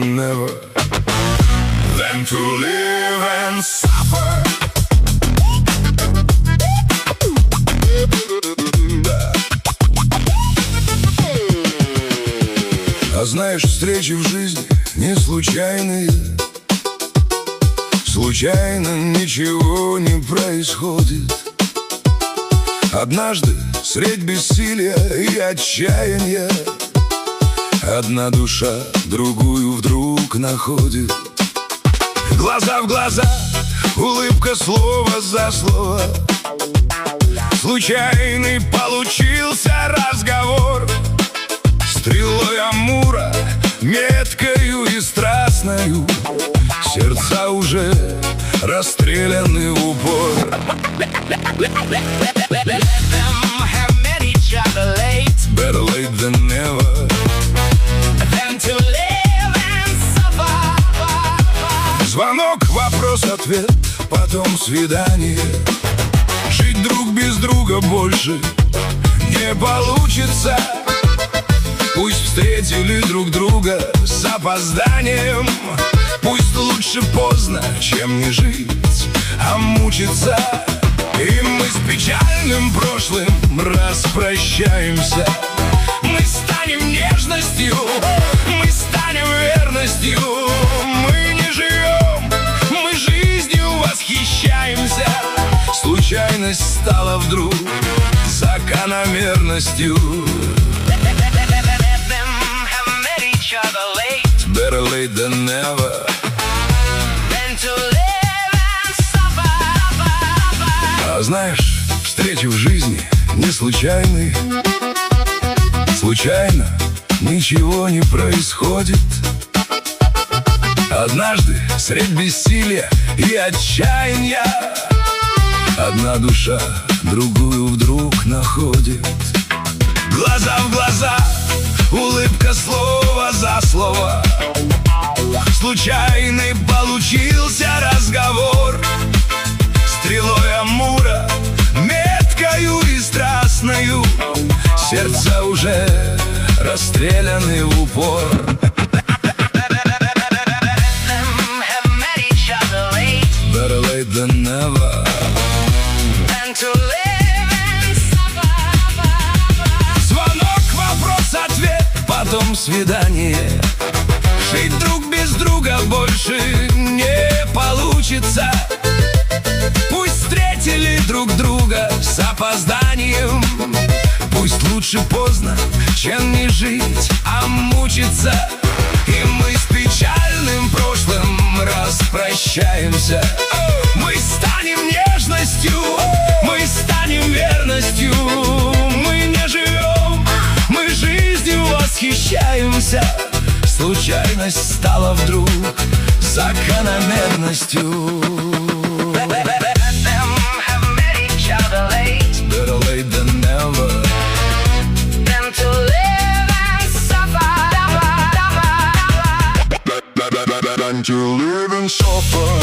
never than to live and suffer. А знаешь, встречи в жизни не случайные. Случайно ничего не происходит. Однажды, средь бессилия и отчаяния, одна душа другую вдруг находит. Глаза в глаза, улыбка слово за слово. Случайный получился разговор. Стрелой Амура, меткою и страстною, сердца уже расстреляны в упор. Better late than never than to live and suffer. Звонок, вопрос, ответ, потом свидание. Жить друг без друга больше не получится. Пусть встретили друг друга с опозданием. Пусть лучше поздно, чем не жить, а мучиться. И мы с печальным прошлым распрощаемся. Мы станем нежностью, мы станем верностью. Мы не живем, мы жизнью восхищаемся. Случайность стала вдруг закономерностью. Better late than never than to live and suffer. А знаешь, встречи в жизни не случайны. Случайно ничего не происходит. Однажды, средь бессилия и отчаяния, одна душа другую вдруг находит. Глаза в глаза, улыбка слово за слово. Случайный получился разговор. Стрелой Амура, меткою и страстною, сердца уже расстреляны в упор. Better late than never than to live and suffer. Звонок, вопрос, ответ, потом свидание. Жить друг без друга больше не получится. Пусть встретили друг друга с опозданием. Пусть лучше поздно, чем не жить, а мучиться. И мы с печальным прошлым распрощаемся. Мы станем нежностью, мы станем верностью. Мы не живем, мы жизнью восхищаемся. Случайность стала вдруг закономерностью. Better late than never than to live and suffer. Than to live and suffer.